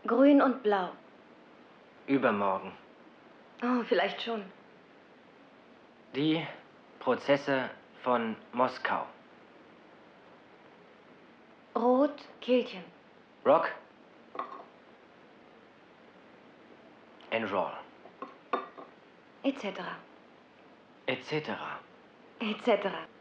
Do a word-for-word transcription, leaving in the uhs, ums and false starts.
Grün und blau. Übermorgen. Oh, vielleicht schon. Die Prozesse von Moskau. Rot, Kehlchen. Rock. And roll. Et cetera. Et cetera. Et cetera.